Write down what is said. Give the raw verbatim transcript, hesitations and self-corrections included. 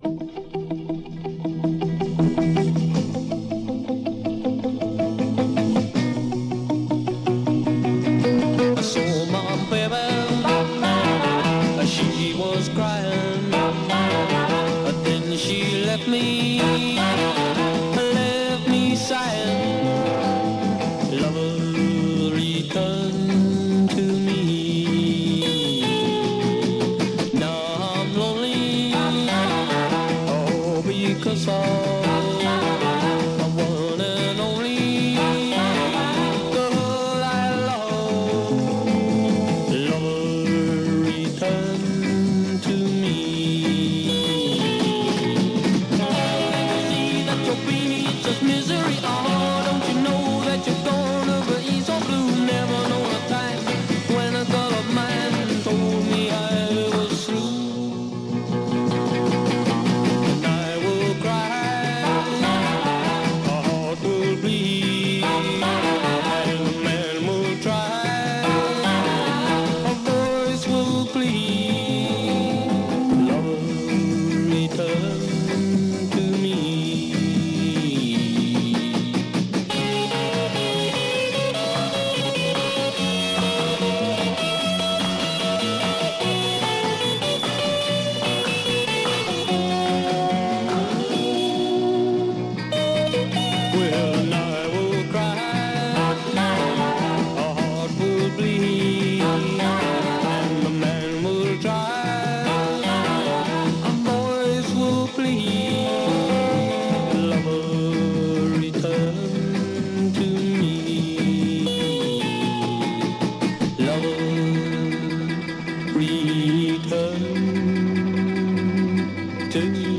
I saw my baby, she was crying, but then she left me, left me sighing. Lover, return to me. Now I'm lonely, oh, because of my one and only girl I love. Lover, return to me. See that your being is just misery. Oh, don't you know that you're gonna be so blue? Never known a time when a girl of mine told me I was through. And I will cry, a heart will bleed, and a man will try, a voice will plead. Lover, return to me. Well, and I will cry, a heart will bleed, and the man will try, a voice will plead. Lover, return to me. Lover, return to me.